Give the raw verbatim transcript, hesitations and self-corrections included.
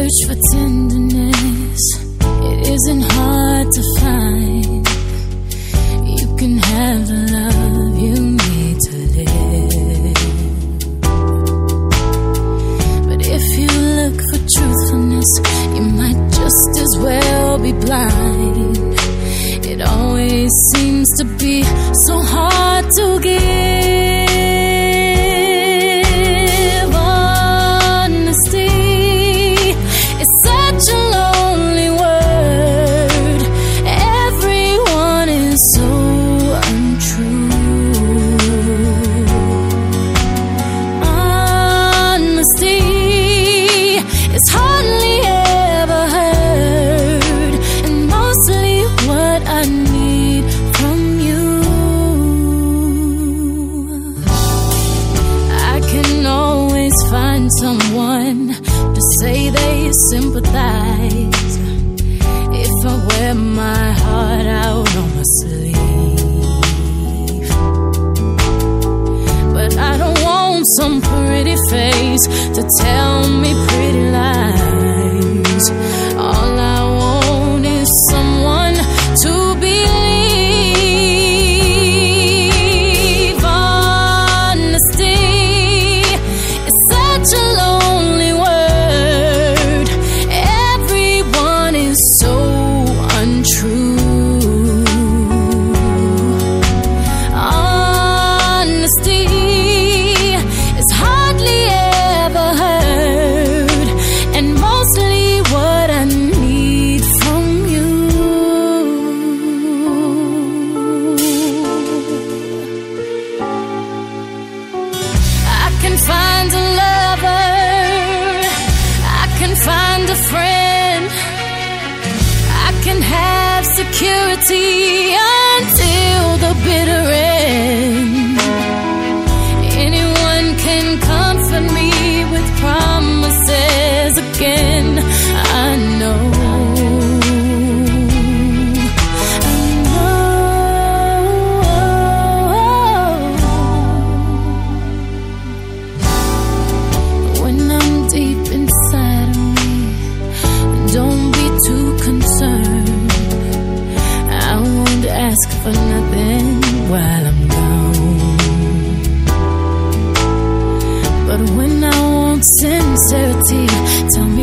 search for tenderness, it isn't hard to find. You can have the love you need to live. But if you look for truthfulness, you might just as well be blind. It always seems to be so hard to give. Someone to say they sympathize if I wear my heart out on my sleeve. But I don't want some pretty face to tell me pretty lies. All I want is someone to believe. Such a lonely word. Everyone is so untrue. Honesty is hardly ever heard, and mostly what I need from you. I can find a love, find a friend, I can have security until the bitter end. Anyone can comfort me with promises again. I know, I know. When I'm deep inside, don't be too concerned. I won't ask for nothing while I'm gone. But when I want sincerity, tell me